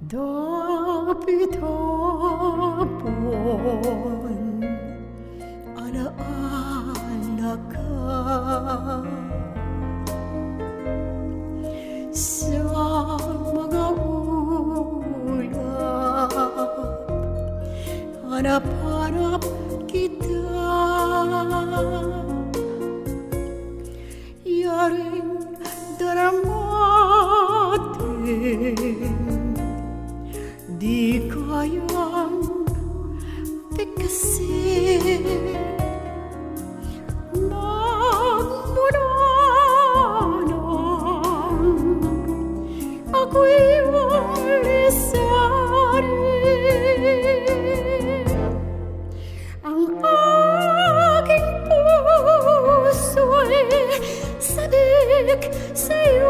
Dapit-hapon, alaala ka sa mga ulap. Hanap-hanap kita, yaring daramating, di kayang pikasin. Magmula nang ako'y walisarin, ang aking puso'y sabik sa'yo.